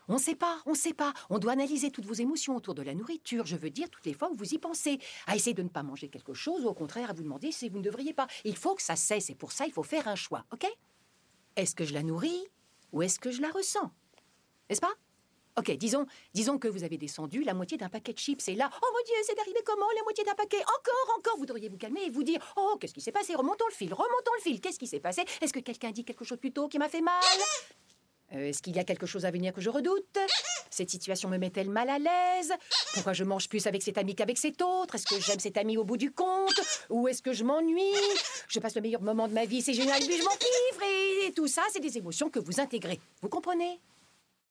On ne sait pas, on ne sait pas. On doit analyser toutes vos émotions autour de la nourriture. Je veux dire, toutes les fois où vous y pensez. À essayer de ne pas manger quelque chose ou au contraire à vous demander si vous ne devriez pas. Il faut que ça cesse et pour ça, il faut faire un choix, ok? Est-ce que je la nourris ou est-ce que je la ressens? N'est-ce pas? Ok, disons que vous avez descendu la moitié d'un paquet de chips et là, oh mon Dieu, c'est arrivé comment, la moitié d'un paquet? Encore, vous devriez vous calmer et vous dire, oh, qu'est-ce qui s'est passé? Remontons le fil, qu'est-ce qui s'est passé? Est-ce que quelqu'un dit quelque chose plus tôt qui m'a fait mal? Est-ce qu'il y a quelque chose à venir que je redoute? Cette situation me met-elle mal à l'aise? Pourquoi je mange plus avec cet ami qu'avec cet autre? Est-ce que j'aime cet ami au bout du compte? Ou est-ce que je m'ennuie? Je passe le meilleur moment de ma vie, c'est génial, puis je m'enfivre et tout ça, c'est des émotions que vous intégrez. Vous comprenez?